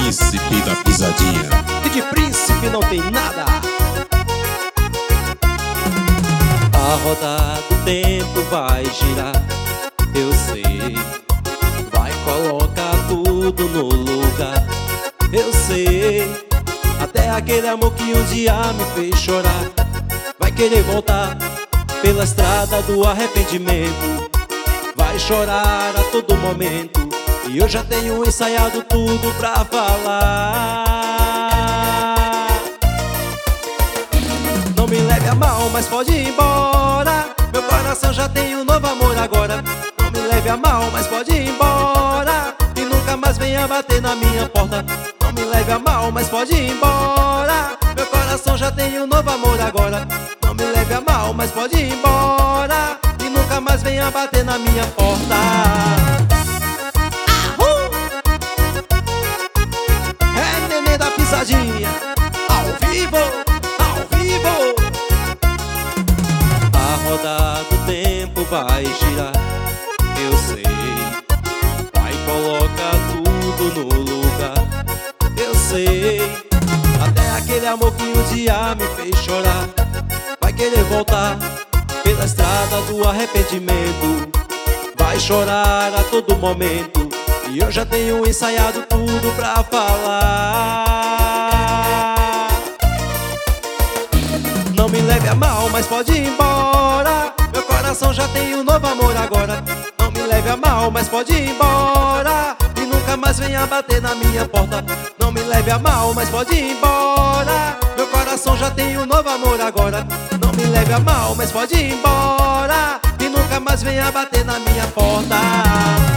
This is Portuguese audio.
príncipe da pisadinha. E de príncipe não tem nada. A roda do tempo vai girar, eu sei. Vai colocar tudo no lugar, eu sei. Até aquele amor que um dia me fez chorar vai querer voltar pela estrada do arrependimento. Vai chorar a todo momento, e eu já tenho ensaiado tudo pra falar. Não me leve a mal, mas pode ir embora. Meu coração já tem um novo amor agora. Não me leve a mal, mas pode ir embora, e nunca mais venha bater na minha porta. Não me leve a mal, mas pode ir embora. Meu coração já tem um novo amor agora. Não me leve a mal, mas pode ir embora, e nunca mais venha bater na minha porta. É Nenê da Pisadinha, ao vivo, ao vivo. A roda do tempo vai girar, eu sei. Vai colocar tudo no lugar, eu sei. Até aquele amor que um dia me fez chorar vai querer voltar pela estrada do arrependimento. Vai chorar a todo momento, e eu já tenho ensaiado tudo pra falar. Não me leve a mal, mas pode ir embora. Meu coração já tem um novo amor agora. Não me leve a mal, mas pode ir embora, e nunca mais venha bater na minha porta. Não me leve a mal, mas pode ir embora. Meu coração já tem um novo amor agora. Não me leve a mal, mas pode ir embora, e nunca mais venha bater na minha porta.